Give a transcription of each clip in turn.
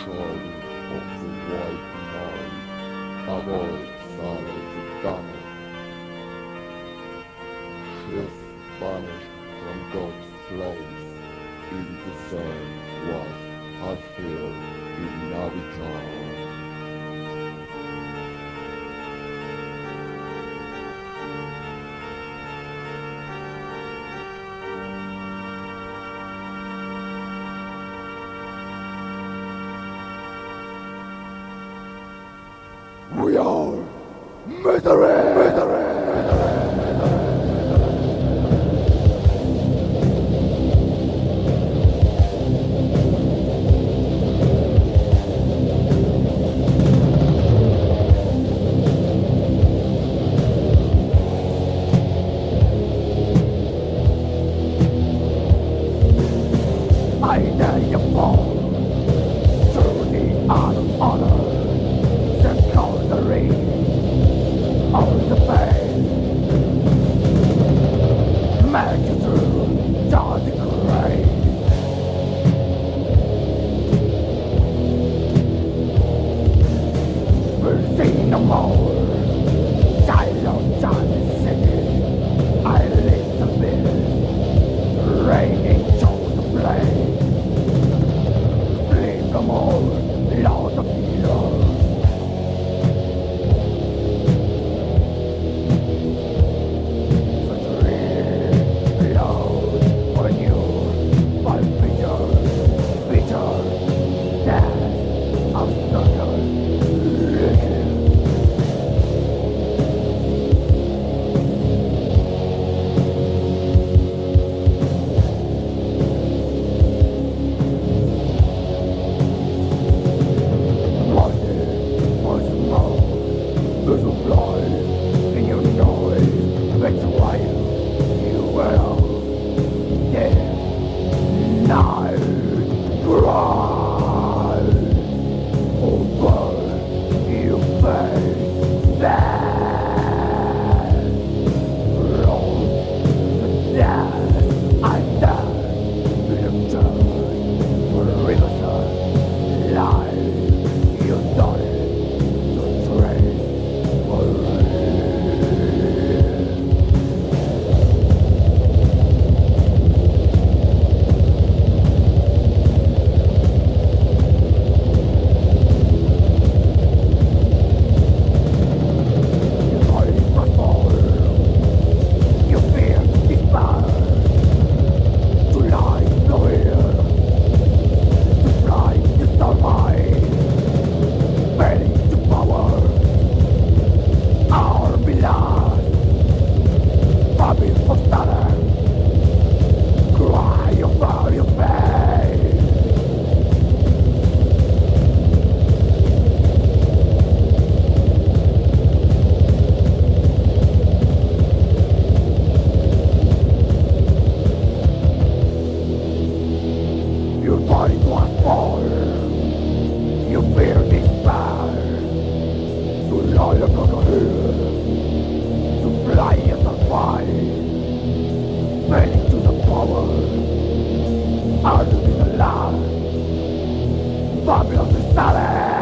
shadow of the white night, avoid silence damage. Shift banished from God's place, in the same was Hatfield in Navigator. We are misery. I dare you fall to the honor. Of the pain, magic through dark grave. We'll see no more. Silence on the city. I live the bill, raining to the blade. Sleep no more, Lord of Heroes. There's a fly in your noise, that's why you will dead night cry over you face that from the death I die in a turn for riverside life you started to train. Your body was born, you fear despair, to lie upon a hill, to fly as a fire, bending to the power, out of the land, Babylon the silent.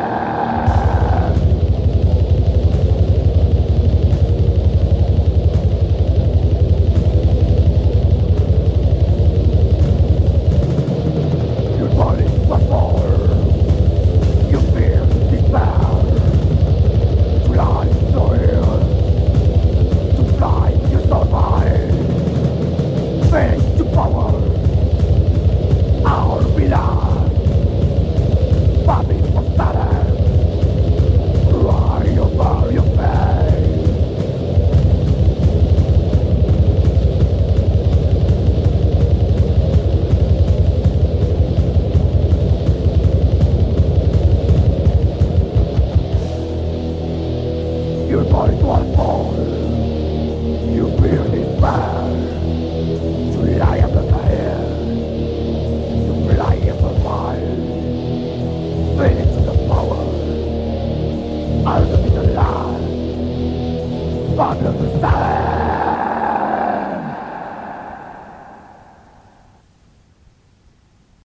Your body was born, you fear despair, to lie upon the hill, to fly upon fire, fading to the power, out of the land, Babylon the silent.